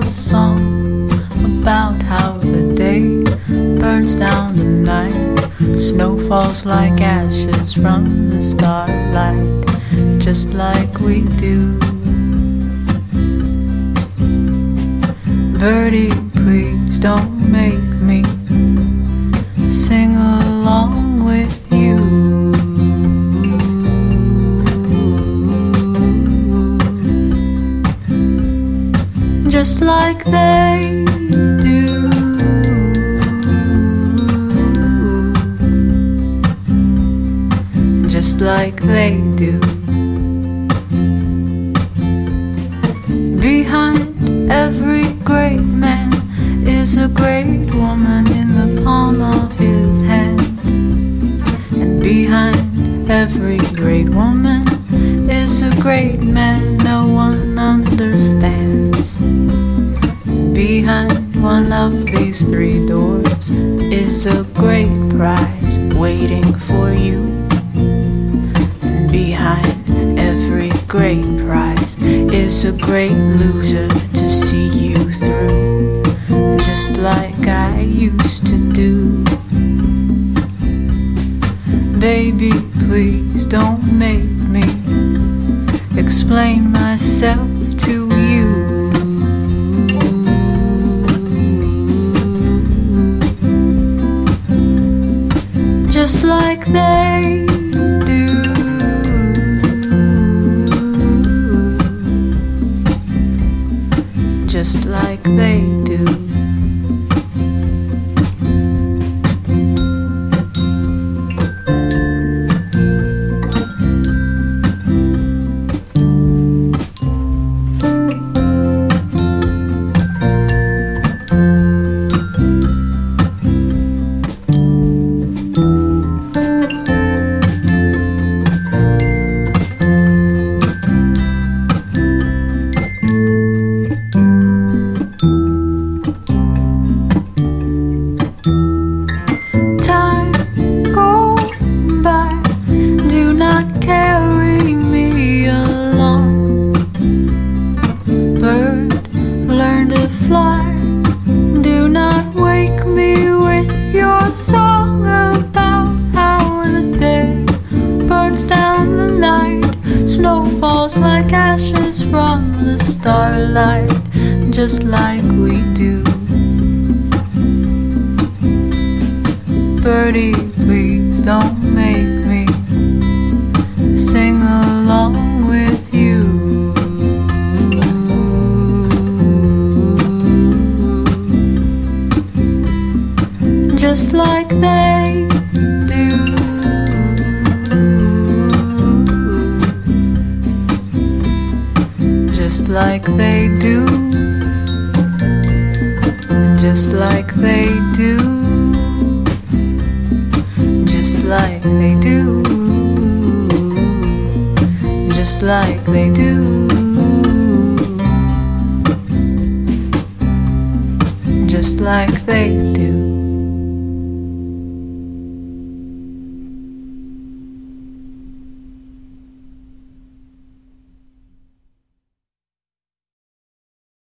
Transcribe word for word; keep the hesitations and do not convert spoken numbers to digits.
song about how the day burns down the night. Snow falls like ashes from the starlight, just like we do. Birdie, please don't make me sing along with you. Just like they do. Just like they do. Behind every great man is a great woman in the palm of his hand. And behind every great woman is a great man no one understands. Behind one of these three doors is a great prize waiting for you. And behind every great prize is a great loser to see you through, just like I used to do. Baby, please don't make me explain myself to you. Just like they do. Just like they do. Just like we do. Birdie, please don't make me sing along with you. Just like they do. Just like they do. Just like they do. Just like they do. Just like they do. Just like they do.